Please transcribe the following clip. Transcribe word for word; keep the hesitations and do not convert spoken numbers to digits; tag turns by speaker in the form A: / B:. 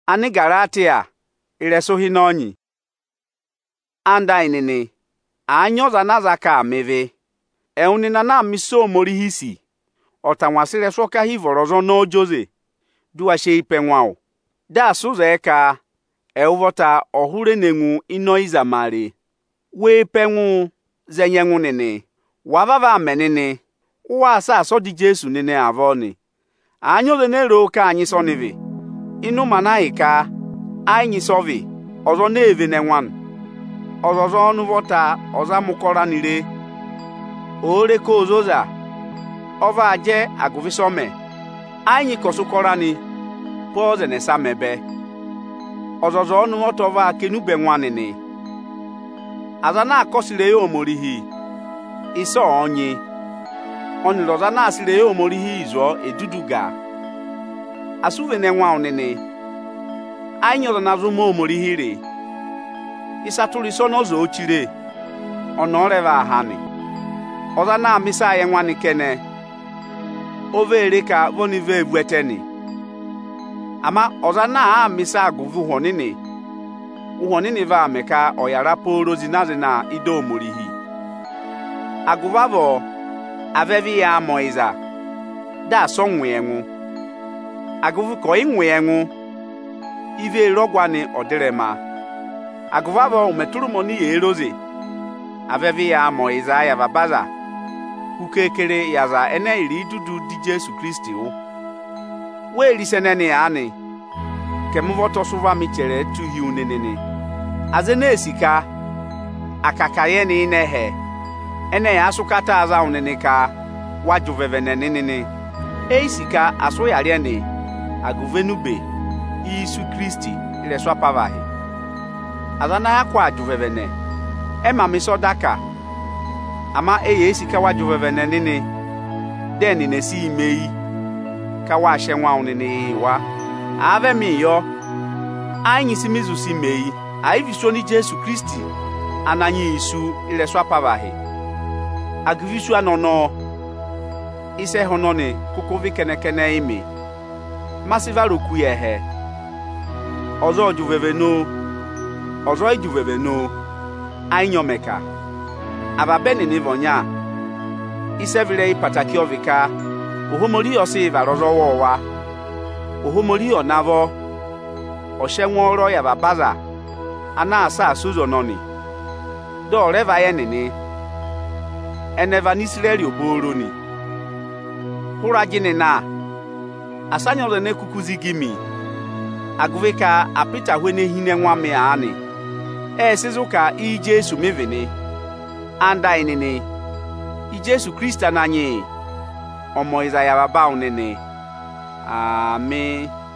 A: Ani Galatia iresohi n'onyi. Anda inini anyoza nazaka meve. Eunina na miso morihisi. Otanwasire soka hivorozo no Jose. Dua she ipenwao. Da suza eka euvota ohure nengu ino izamare. We penwu zenyengu nene. Wavava menene. Uwa sa so di Jesu nene avoni. Anyoze ne ro ka anyi sonive. Inu manaika anyi sovi. Ozo neve nenwan. Ozozo onu vota oza mukora nire. Ore ko ozoza. Ova aje aguvisome. Anyi kosukora ni. Poze ne samebe. Ozozo onu otova kenube nwanene. Azana akosire yo morihi. Iso onye. Oniloza na asire yo morihi izo eduduga. Asuve ne nwa onene. Anyo na zumo morihire. Isaturi sono zo ochire. Onoreva hani. Oza na misa ye nwani kene. Overe ka vonive vueteni. Ama oza na a misa aguvu honini. Uhonini va meka oyara poro zinaze na ido morihi. Aguvavo avevi ya moiza. Da sonwe enwu. Aguvu ko inwe enwu. Ive rogwani odirema. Aguvavo umeturu moni ye eroze. Avevi ya moiza ya vabaza. Ukekere yaza ene iri dudu di Jesu Kristi o. We lisenene ani. Kemuvoto suva michere tuhi unenene. Azene esika. Akakaye ni inehe. Ene ya asukata aza unene ka. Wajuvevene nenene. Eisika aso yariene. Aguvenube. Isu Kristi ile swapavahi. Azana ya kwa ajuvevene. Ema misodaka. Ama eye esika wajuvevene nene. Deni nesi imei. Kawa shenwa unene wa. Ave mi yo. Anyi simizu si mei. Aivishoni Jesu Kristi. Ananyi isu ile swapavahi. Aguvishu anono. Ise honone kukuvi kene kene imi. Masiva roku yehe. Ozo juveveno. Ozo ijuveveno. Ainyomeka. Ababeni nivonya. Isevile ipataki ovika. Uhumori osi varozo wowa. Uhumori onavo. Oshenworo ya babaza. Ana asa asuzo noni. Do reva ye nini. Eneva nisireli oboro ni. Hura jini na. Asanyo rene kukuzi gimi. Aguvika apita hwene hine nwame ani. E sizuka i Jesu mevene. Anda inini. I Jesu Krista nanyi. Omo Isaiah baba unene. Amen.